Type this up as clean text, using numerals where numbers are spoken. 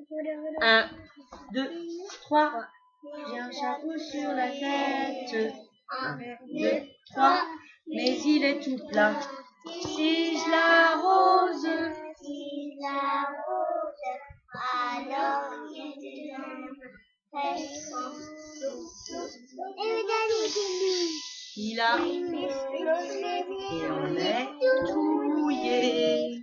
1, 2, 3. J'ai un chapeau sur la tête. 1, 2, 3. Mais il est tout plat. Si je l'arrose, alors il a et on est touillé.